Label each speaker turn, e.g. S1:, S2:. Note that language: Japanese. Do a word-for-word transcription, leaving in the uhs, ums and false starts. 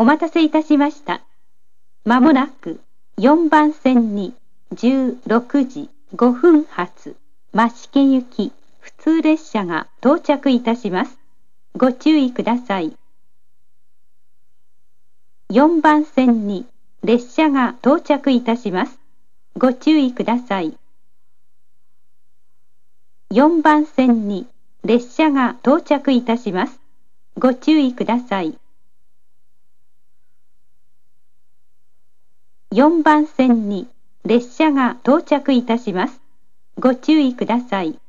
S1: お待たせいたしました。まもなくよんばん線にじゅうろくじごふん発増毛行き普通列車が到着いたします。ご注意ください。よんばん線に列車が到着いたします。ご注意ください。よんばん線に列車が到着いたします。ご注意ください。よんばん線に列車が到着いたします。ご注意ください。